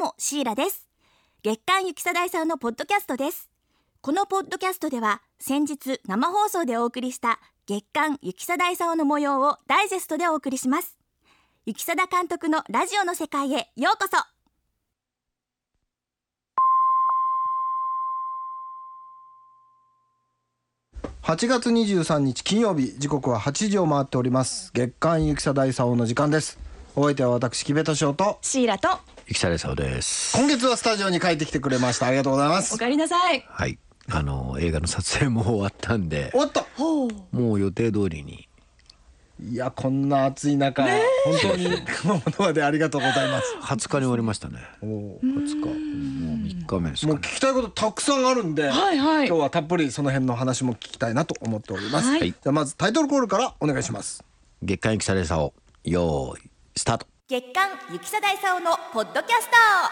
もシーラです。月刊ゆきさだいさんのポッドキャストです。このポッドキャストでは先日生放送でお送りした月刊ゆきさだいさんの模様をダイジェストでお送りします。ゆきさだ監督のラジオの世界へようこそ。 8月23日金曜日、時刻は8時を回っております。月刊ゆきさだいさおの時間です。お相手は私木部敏夫とシーラとゆきさだいさおです。 今月はスタジオに帰ってきてくれました。ありがとうございます。 おかえりなさい。 はい、映画の撮影も終わったんで、 終わった。 もう予定通りに。 いや、こんな暑い中、本当に熊本までありがとうございます。 20日に終わりましたね。 20 日、もう3日目ですかね。 もう聞きたいことたくさんあるんで、 はいはい、 今日はたっぷりその辺の話も聞きたいなと思っております、 はい、 じゃあまずタイトルコールからお願いします。 月刊ゆきさだいさお、よーいスタート。 月刊ゆきさだいさおのポッドキャスト。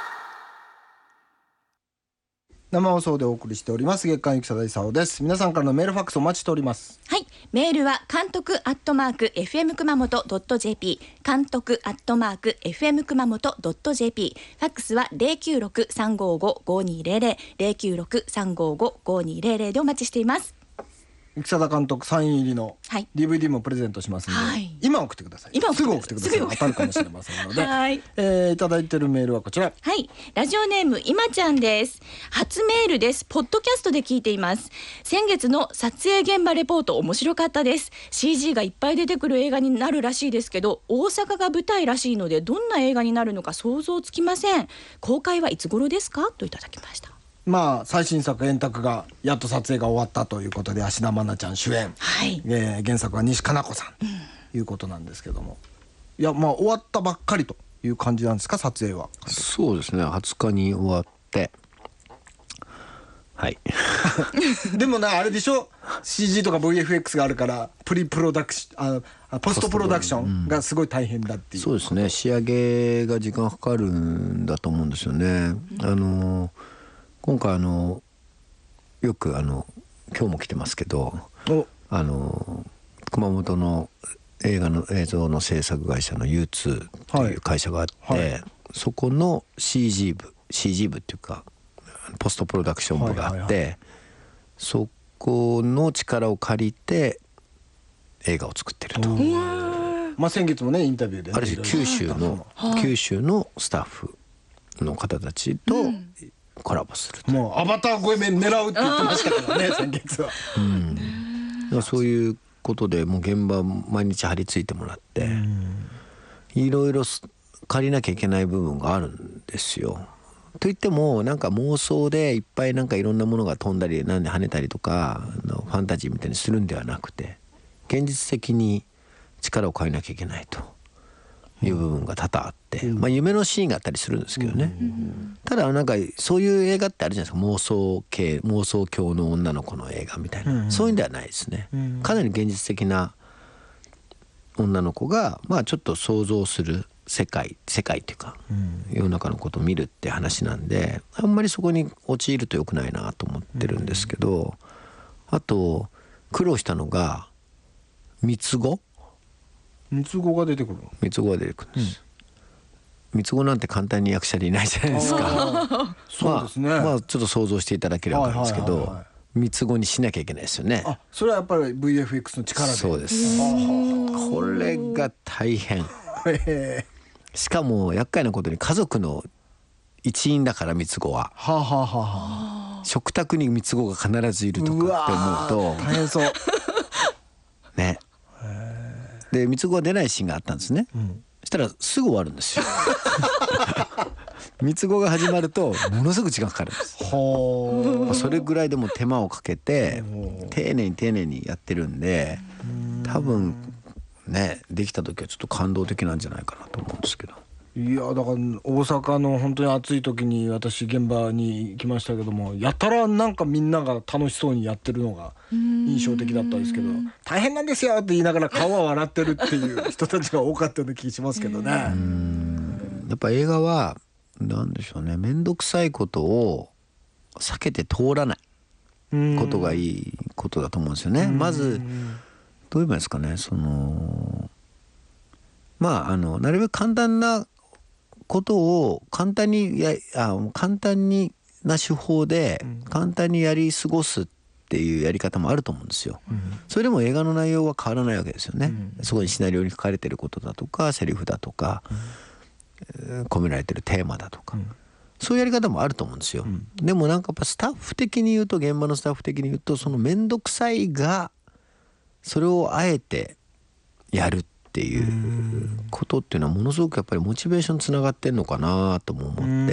生放送でお送りしております月刊ゆきさだいさおです。皆さんからのメールファックスお待ちしております。 はい、メールは監督@fm 熊本 .jp、 監督@fm 熊本 .jp、 ファックスは 096-355-5200 096-355-5200 でお待ちしています。 ゆきさだ監督サイン入りのはい DVD もプレゼントしますので、 はい、 今送ってください。すぐ送ってください。当たるかもしれませんのではい、 いただいてるメールはこちら。 はい、ラジオネームいまちゃんです。初メールです。ポッドキャストで聞いています。先月の撮影現場レポート面白かったです。 CG がいっぱい出てくる映画になるらしいですけど、大阪が舞台らしいのでどんな映画になるのか想像つきません。公開はいつ頃ですか、といただきました。 まあ最新作円卓がやっと撮影が終わったということで、芦田愛菜ちゃん主演、 はい、 原作は西加奈子さんということなんですけども、いやまあ終わったばっかりという感じなんですか、撮影は。 そうですね、20日に終わって、はいでもな、あれでしょ、 CG とか VFX があるからポストプロダクションがすごい大変だっていう、 そうですね、仕上げが時間かかるんだと思うんですよね。今回よく今日も来てますけど、熊本の映画の映像の制作会社の U2 という会社があって、はいはい、そこの CG 部っていうかポストプロダクション部があって、はいはいはい、そこの力を借りて映画を作ってると。 まあ、先月もねインタビューで、ね、 ある種九州のスタッフの方たちとコラボすると、 もうアバター超え目狙うって言ってましたからね先月は、 そういうことでもう現場毎日張り付いてもらって、いろいろ借りなきゃいけない部分があるんですよ。といってもなんか妄想でいっぱいなんかいろんなものが飛んだりなんで跳ねたりとかファンタジーみたいにするんではなくて、現実的に力を借りなきゃいけないという部分が多々あって、まあ、夢のシーンがあったりするんですけどね、ただなんかそういう映画ってあるじゃないですか、妄想郷の女の子の映画みたいな、そういうんではないですね。かなり現実的な女の子がまあちょっと想像する世界っていうか、世の中のことを見るって話なんで、あんまりそこに陥ると良くないなと思ってるんですけど、あと苦労したのが三つ子が出てくるんです、三つ子なんて簡単に役者でいないじゃないですか。そうですね、まあちょっと想像していただければ分かるんですけど、三つ子にしなきゃいけないですよね。 あ、それはやっぱり VFX の力で。 そうです。これが大変しかも厄介なことに家族の一員だから、三つ子は、食卓に三つ子が必ずいるとかって思うと大変そうね。で三つ子が出ないシーンがあったんですね、そしたらすぐ終わるんですよ三つ子が始まるとものすごく時間かかるんです。それぐらいでも手間をかけて丁寧にやってるんで、多分ねできた時はちょっと感動的なんじゃないかなと思うんですけど。 いやだから大阪の本当に暑い時に私現場に行きましたけども、やたらなんかみんなが楽しそうにやってるのが印象的だったんですけど、大変なんですよって言いながら顔は笑ってるっていう人たちが多かったような気がしますけどね。 やっぱ映画はなんでしょうね、面倒くさいことを避けて通らないことがいいことだと思うんですよね。まずどう言えばいいですかね、なるべく簡単なことを簡単な手法で簡単にやり過ごすっていうやり方もあると思うんですよ。それでも映画の内容は変わらないわけですよね。そこにシナリオに書かれてることだとかセリフだとか、込められてるテーマだとか、そういうやり方もあると思うんですよ。でもなんかやっぱスタッフ的に言うと、現場のスタッフ的に言うと、その面倒くさいがそれをあえてやるっていうことっていうのはものすごくやっぱりモチベーションつながってんのかなとも思って、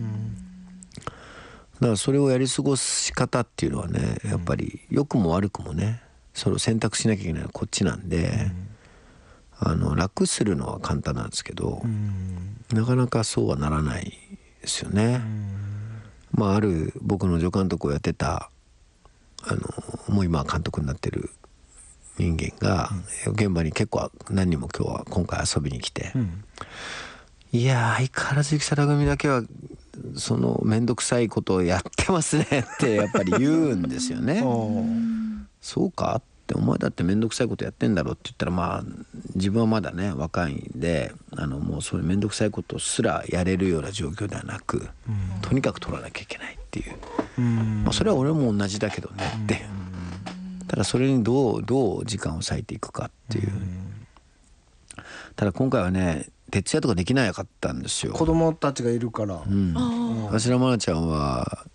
だからそれをやり過ごし方っていうのはね、やっぱり良くも悪くもね、それを選択しなきゃいけないのはこっちなんで、楽するのは簡単なんですけど、なかなかそうはならないですよね。ある僕の助監督をやってたもう今は監督になってる人間が現場に結構何人も今回遊びに来て、いや相変わらず雪貞組だけはその面倒くさいことをやってますねってやっぱり言うんですよね。そうかってお前だって面倒くさいことやってんだろって言ったら、自分はまだね若いんでもうそれ面倒くさいことすらやれるような状況ではなく、とにかく取らなきゃいけないっていう、それは俺も同じだけどねって、ただそれにどう時間を割いていくかっていう。ただ今回はね徹夜とかできなかったんですよ。 子供たちがいるから。 頭愛菜ちゃんは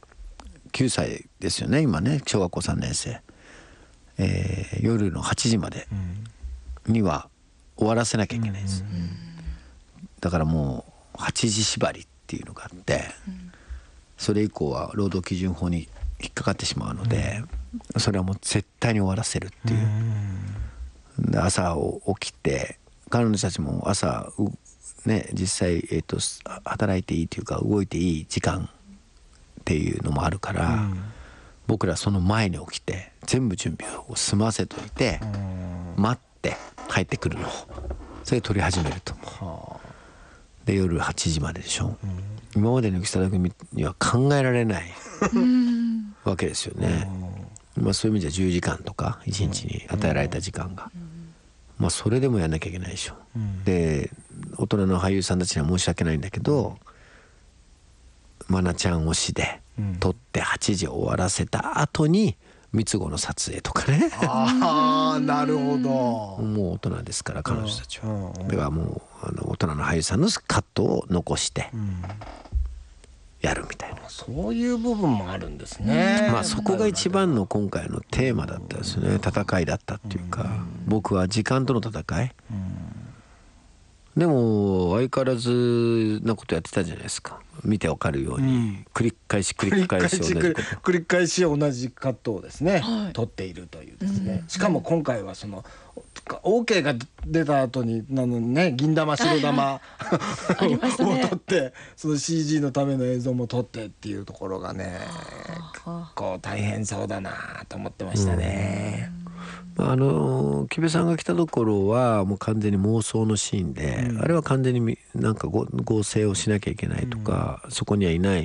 9歳ですよね今ね、小学校3年生。夜の8時までには終わらせなきゃいけないです。だからもう8時縛りっていうのがあって、それ以降は労働基準法に引っかかってしまうので、それはもう絶対に終わらせるっていう。で朝起きて、彼女たちも朝ね実際、働いていいというか動いていい時間っていうのもあるから、僕らその前に起きて全部準備を済ませといて、待って帰ってくるのをそれで撮り始めると。で夜8時まででしょ。今までの雪貞組には考えられないわけですよね。そういう意味じゃ10時間とか1日に与えられた時間が、それでもやんなきゃいけないでしょ。で大人の俳優さんたちには申し訳ないんだけど、愛菜ちゃん推しで撮って8時終わらせた後に三つ子の撮影とかね。 なるほど。 もう大人ですから彼女たちは。だからもう大人の俳優さんのカットを残してやるみたいな、 そういう部分もあるんですね。 そこが一番の今回のテーマだったですね。戦いだったっていうか、僕は時間との戦い。でも相変わらずなことやってたじゃないですか。見てわかるように、繰り返し同じこと繰り返し同じカットをですね、撮っているというですね。しかも今回はその OK が出た後に銀玉白玉を撮って、その CG のための映像も撮ってっていうところがね、結構大変そうだなと思ってましたね。 木部さんが来たところはもう完全に妄想のシーンで、あれは完全になんか合成をしなきゃいけないとか、そこにはいない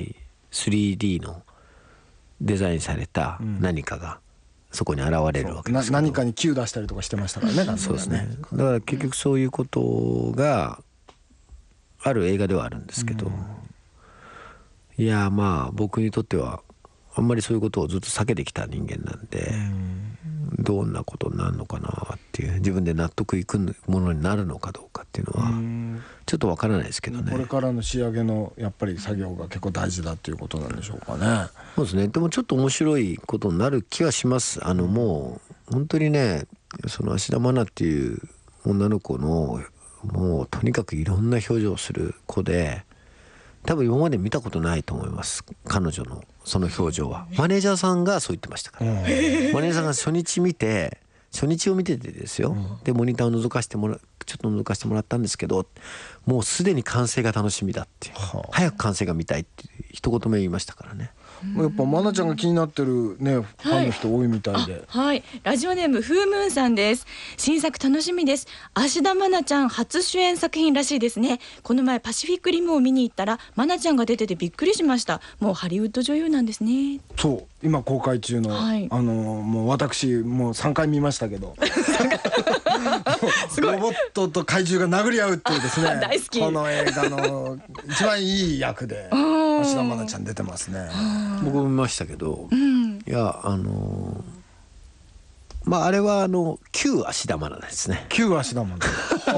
3D のデザインされた何かがそこに現れるわけですけど、 何かにQ出したりとかしてましたからね。 そうですね。だから結局そういうことがある映画ではあるんですけど、いや僕にとってはあんまりそういうことをずっと避けてきた人間なんで、どんなことになるのかなっていう、自分で納得いくものになるのかどうかっていうのはちょっとわからないですけどね。 これからの仕上げのやっぱり作業が結構大事だっていうことなんでしょうかね。 そうですね。でもちょっと面白いことになる気はします。もう本当にね、その芦田愛菜っていう女の子のもうとにかくいろんな表情をする子で、多分今まで見たことないと思います、彼女のその表情は。マネージャーさんがそう言ってましたから、マネージャーさんが初日を見ててですよ、でモニターをちょっと覗かしてもらったんですけど、もうすでに完成が楽しみだっていう、早く完成が見たいって一言目言いましたからね。 やっぱ愛菜ちゃんが気になってるね、ファンの人多いみたいで。 ラジオネームフームーンさんです。新作楽しみです。芦田愛菜ちゃん初主演作品らしいですね。この前パシフィックリムを見に行ったら愛菜ちゃんが出ててびっくりしました。もうハリウッド女優なんですね。 そう今公開中の、もう私もう3回見ましたけどもロボットと怪獣が殴り合うっていうですね大好きこの映画の一番いい役で芦田愛菜ちゃん出てますね。 僕も見ましたけど、 うんいやまああれは旧芦田愛菜ですね。 旧芦田愛菜。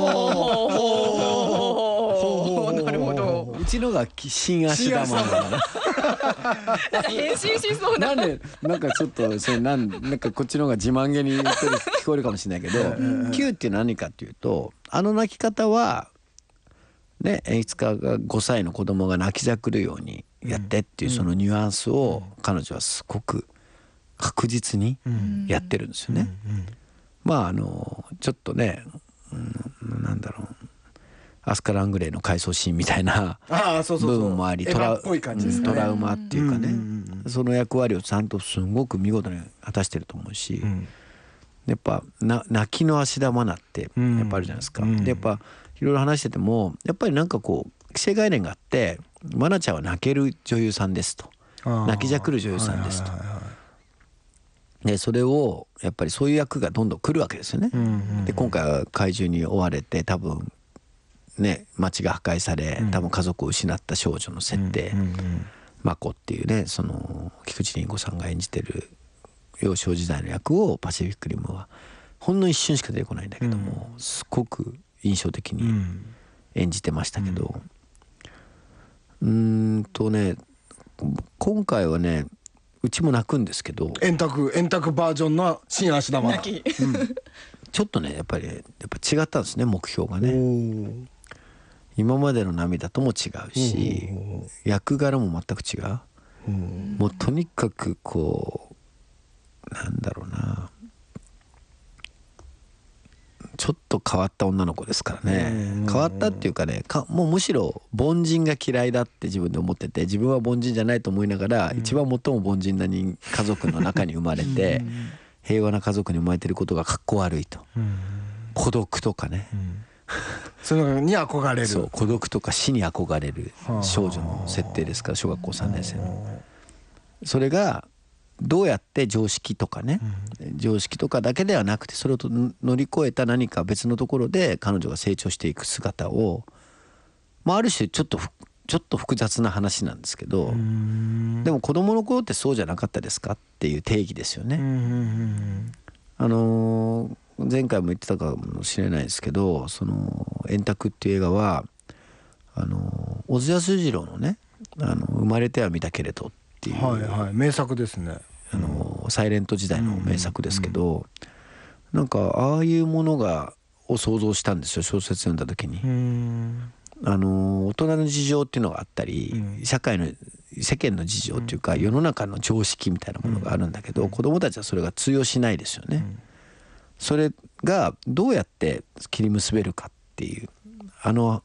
なるほど。 うちのが新芦田愛菜。 なんか変身しそうな。 なんでなんかちょっとそれなんかこっちの方が自慢げに言ってる聞こえるかもしれないけど旧っていうのは何かっていうと泣き方はね演出家が5歳の子供が泣きじゃくるようにやってっていうそのニュアンスを彼女はすごく確実にやってるんですよね。まあちょっとね、なんだろうアスカ・ラングレーの回想シーンみたいな部分もありトラウマっていうかねその役割をちゃんとすごく見事に果たしてると思うし、やっぱ泣きの芦田愛菜ってやっぱあるじゃないですか。でやっぱいろいろ話しててもやっぱりなんかこう既成概念があって愛菜ちゃんは泣ける女優さんですと泣きじゃくる女優さんですと。でそれをやっぱりそういう役がどんどん来るわけですよね。で今回は怪獣に追われて多分ね街が破壊され多分家族を失った少女の設定マコっていうねその菊池凛子さんが演じてる幼少時代の役をパシフィックリムはほんの一瞬しか出てこないんだけどもすごく印象的に演じてましたけどね今回はねうちも泣くんですけど円卓バージョンの新芦田愛菜ちょっとねやっぱ違ったんですね目標がね。今までの涙とも違うし役柄も全く違う。もうとにかくこうなんだろうなちょっと変わった女の子ですからね。変わったっていうかねもうむしろ凡人が嫌いだって自分で思ってて自分は凡人じゃないと思いながら一番最も凡人な家族の中に生まれて平和な家族に生まれてることがかっこ悪いと孤独とかねそういうのに憧れる。 そう孤独とか死に憧れる少女の設定ですから小学校3年生のそれがどうやって常識とかね常識とかだけではなくてそれを乗り越えた何か別のところで彼女が成長していく姿をある種ちょっと複雑な話なんですけどでも子供の頃ってそうじゃなかったですかっていう定義ですよね。前回も言ってたかもしれないですけどその円卓っていう映画は小津安二郎のね生まれてはみたけれどっていう、 名作ですね。 サイレント時代の名作ですけどなんかああいうものを想像したんですよ小説読んだ時に。大人の事情っていうのがあったり世間の事情っていうか世の中の常識みたいなものがあるんだけど子供たちはそれが通用しないですよね。それがどうやって切り結べるかっていう生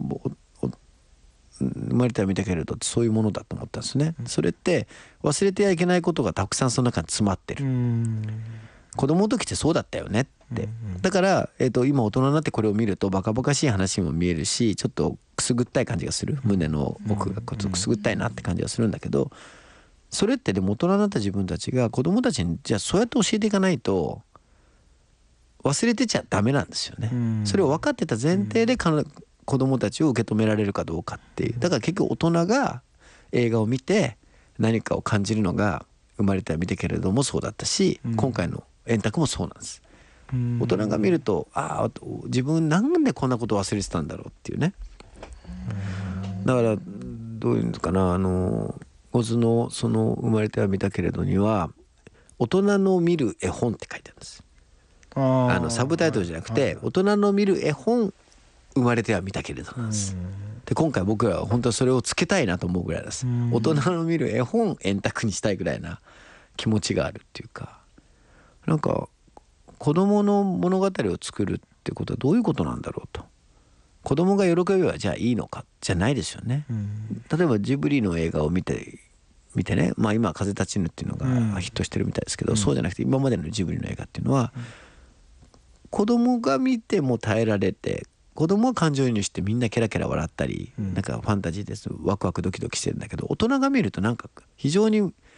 まれてはみたけれどってそういうものだと思ったんですね。それって忘れてはいけないことがたくさんその中に詰まってる。子供の時ってそうだったよねって。だから、今大人になってこれを見るとバカバカしい話にも見えるしちょっとくすぐったい感じがする胸の奥がちょっとくすぐったいなって感じがするんだけどそれってでも大人になった自分たちが子供たちにじゃあそうやって教えていかないと忘れてちゃダメなんですよね。それを分かってた前提で子供たちを受け止められるかどうかっていうだから結局大人が映画を見て何かを感じるのが生まれてはみたけれどもそうだったし今回の円卓もそうなんです。大人が見ると自分なんでこんなこと忘れてたんだろうっていうね。だからどういうのかな小津のその生まれてはみたけれどには大人の見る絵本って書いてあるんです。サブタイトルじゃなくて大人の見る絵本生まれてはみたけれどなんです。で今回僕らは本当はそれをつけたいなと思うぐらいです。大人の見る絵本円卓にしたいぐらいな気持ちがあるっていうかなんか子供の物語を作るってことはどういうことなんだろうと。子供が喜べばじゃあいいのかじゃないですよね。例えばジブリの映画を見てね今風立ちぬっていうのがヒットしてるみたいですけどそうじゃなくて今までのジブリの映画っていうのは子供が見ても耐えられて子供は感情移入してみんなケラケラ笑ったりなんかファンタジーですワクワクドキドキしてるんだけど大人が見るとなんか非常に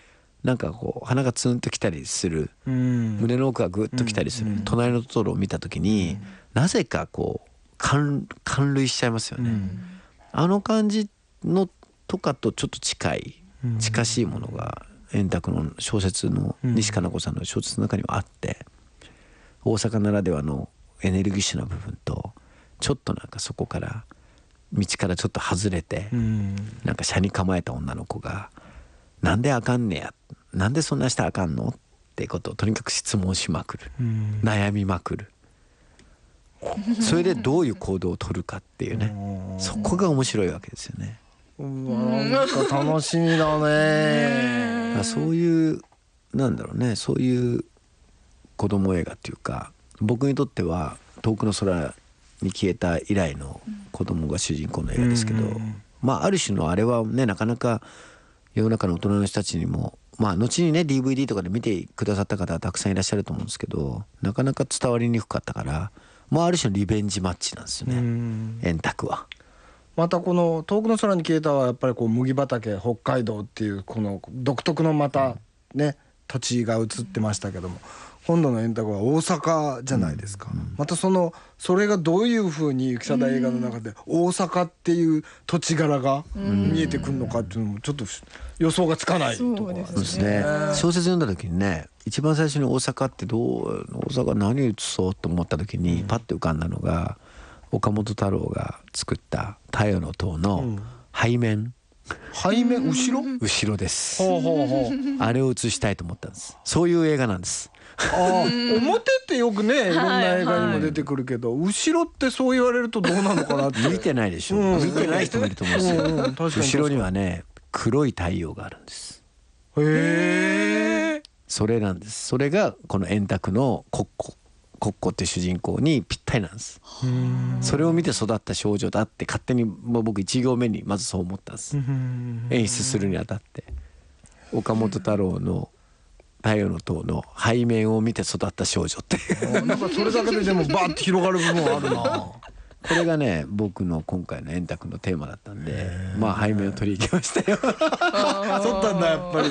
なんかこう鼻がツンときたりする、胸の奥がグッときたりする、隣のトトロを見た時に、なぜかこう感涙しちゃいますよね、あの感じのとかとちょっと近しいものが円卓の小説の西加奈子さんの小説の中にはあって、大阪ならではのエネルギッシュな部分と、ちょっとなんかそこから道からちょっと外れて、なんか車に構えた女の子がなんであかんねや、なんでそんなしたらあかんのってことをとにかく質問しまくる、悩みまくる、それでどういう行動を取るかっていうね、そこが面白いわけですよね。 なんか楽しみだね。 そういうなんだろうね、そういう子供映画っていうか、僕にとっては遠くの空に消えた以来の子供が主人公の映画ですけど、まあある種のあれはね、なかなか世の中の大人の人たちにも、まあ後にね DVD とかで見てくださった方はたくさんいらっしゃると思うんですけど、なかなか伝わりにくかったから、まあある種のリベンジマッチなんですよね、円卓は。 またこの遠くの空に消えたはやっぱりこう麦畑北海道っていうこの独特のまたね土地が映ってましたけども、今度の円卓は大阪じゃないですか、またそれがどういうふうに雪貞映画の中で大阪っていう土地柄が見えてくるのかっていうのもちょっと予想がつかないところですね。小説読んだ時にね、一番最初に大阪って大阪何映そうと思った時にパッて浮かんだのが、岡本太郎が作った太陽の塔の背面、 背面後ろです。 ほうほうほうあれを映したいと思ったんです。そういう映画なんです。 表ってよくねいろんな映画にも出てくるけど、後ろってそう言われるとどうなのかなって。 見てないでしょ、見てない人もいると思うんですよ、後ろにはね黒い太陽があるんです。 へえ。 それなんです。それがこの円卓のコッコって主人公にぴったりなんです。それを見て育った少女だって勝手に僕1行目にまずそう思ったんです。演出するにあたって岡本太郎の太陽の塔の背面を見て育った少女ってなんかそれだけででもバーッと広がる部分はあるな。 これがね僕の今回の円卓のテーマだったんで、まあ背面を取り行きましたよ。 そったんだやっぱ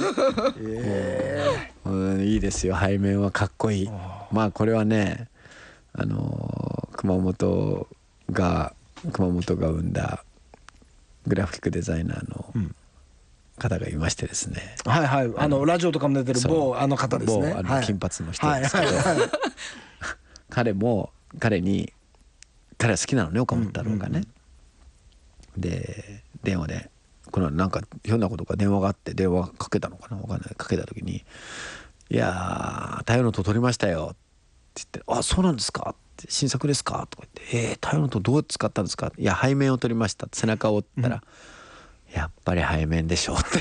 り、いいですよ、背面はかっこいい。まあこれはね熊本が生んだグラフィックデザイナーの方がいましてですね、 はいはい、ラジオとかも出てる某方ですね、 金髪の人ですけど、彼は好きなのね、岡本太郎がね、で電話でこのなんかひょんなことか電話があって、電話かけたのかな、分かんない、かけた時に「いや太陽の塔撮りましたよ」って言って「あ、そうなんですか」って「新作ですか?」とか言って「太陽の塔どう使ったんですか?」「いや背面を撮りました」って背中を折ったら「やっぱり背面でしょ」って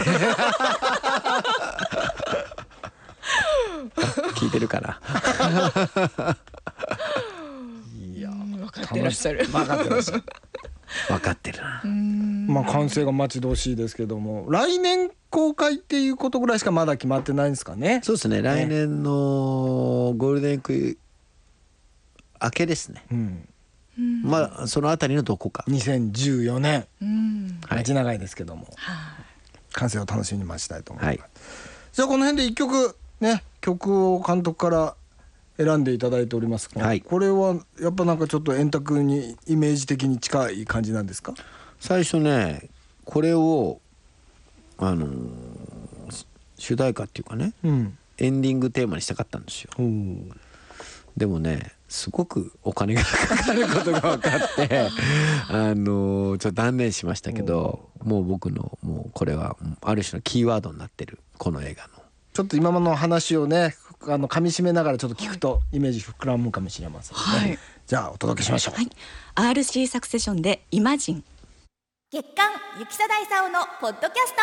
聞いてるかな。 いや分かってらっしゃる。 分かってらっしゃる。 分かってるな。 まあ完成が待ち遠しいですけども、来年公開っていうことぐらいしかまだ決まってないんですかね。 そうですね、来年のゴールデンウィーク明けですね、まあそのあたりのどこか 2014年、待ち長いですけども、完成を楽しみに待ちたいと思います、じゃあこの辺で一曲ね、曲を監督から選んでいただいておりますが、これはやっぱなんかちょっと円卓にイメージ的に近い感じなんですか。 最初ねこれを主題歌っていうかね、エンディングテーマにしたかったんですよ。でもねすごくお金がかかることが分かってちょっと断念しましたけど、もう僕のもうこれはある種のキーワードになってるこの映画の。 ちょっと今の話をね噛み締めながらちょっと聞くとイメージ膨らむかもしれませんね、じゃあお届けしましょう、 RC サクセションでイマジン。 月刊雪貞勲のポッドキャス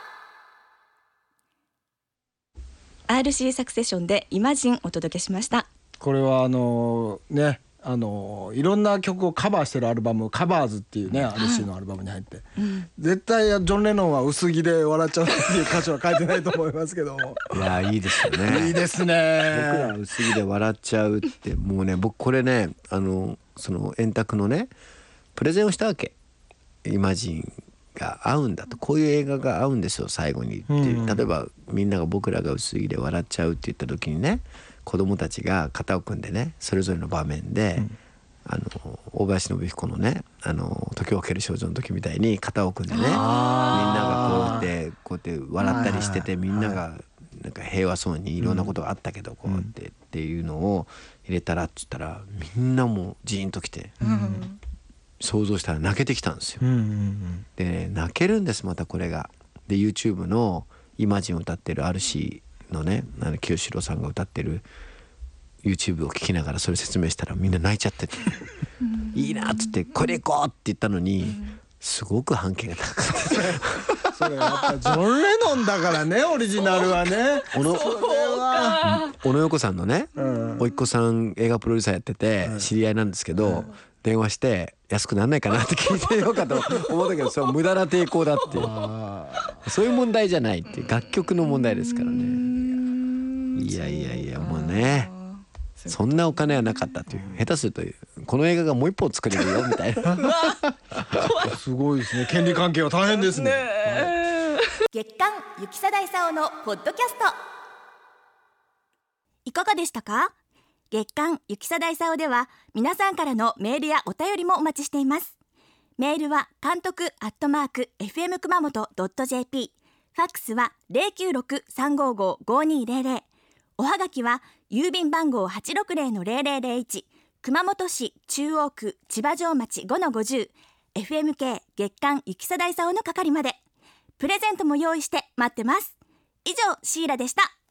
ト。 RC サクセションでイマジンお届けしました。 これはねいろんな曲をカバーしてるアルバム、カバーズっていうね、RC のアルバムに入って、絶対ジョン・レノンは薄着で笑っちゃうっていう歌詞は書いてないと思いますけども。 いやいいですよね。 いいですね。 僕ら薄着で笑っちゃうってもうね、僕これねその円卓のねプレゼンをしたわけ。イマジンが合うんだと、こういう映画が合うんですよ最後にっていう、例えばみんなが僕らが薄着で笑っちゃうって言った時にね、子供たちが肩を組んでね、それぞれの場面で、大林信彦のね時をかける少女の時みたいに肩を組んでね、みんながこうやって笑ったりしてて、みんながなんか平和そうにいろんなことがあったけどこうやってっていうのを入れたらって言ったら、みんなもジーンときて、想像したら泣けてきたんですよ。でね、泣けるんです。またこれがで YouTube のイマジンを歌ってる RC のね清志郎さんが歌ってる YouTube を聞きながらそれ説明したらみんな泣いちゃってていいなっつってこれ行こうって言ったのに、すごく反響が高かったそれやっぱジョン・レノンだからね、オリジナルはね。 小野洋子さんのね、甥っ子さん映画プロデューサーやってて知り合いなんですけど、電話して安くなんないかなって聞いてみようかと思ったけど、それは無駄な抵抗だっていう、そういう問題じゃないっていう、楽曲の問題ですからね。いやもうね、そんなお金はなかったという、下手するとこの映画がもう一本作れるよみたいなすごいですね、権利関係は大変ですね。 月刊ゆきさだいさおのポッドキャスト、いかがでしたか？月刊ゆきさだいさおでは皆さんからのメールやお便りもお待ちしています。メールは監督@fm 熊本.jp、 ファックスは 096-355-5200、 おはがきは郵便番号 860-0001、 熊本市中央区千葉城町 5-50、 FMK 月刊ゆきさだいさおの係まで。プレゼントも用意して待ってます。以上、シーラでした。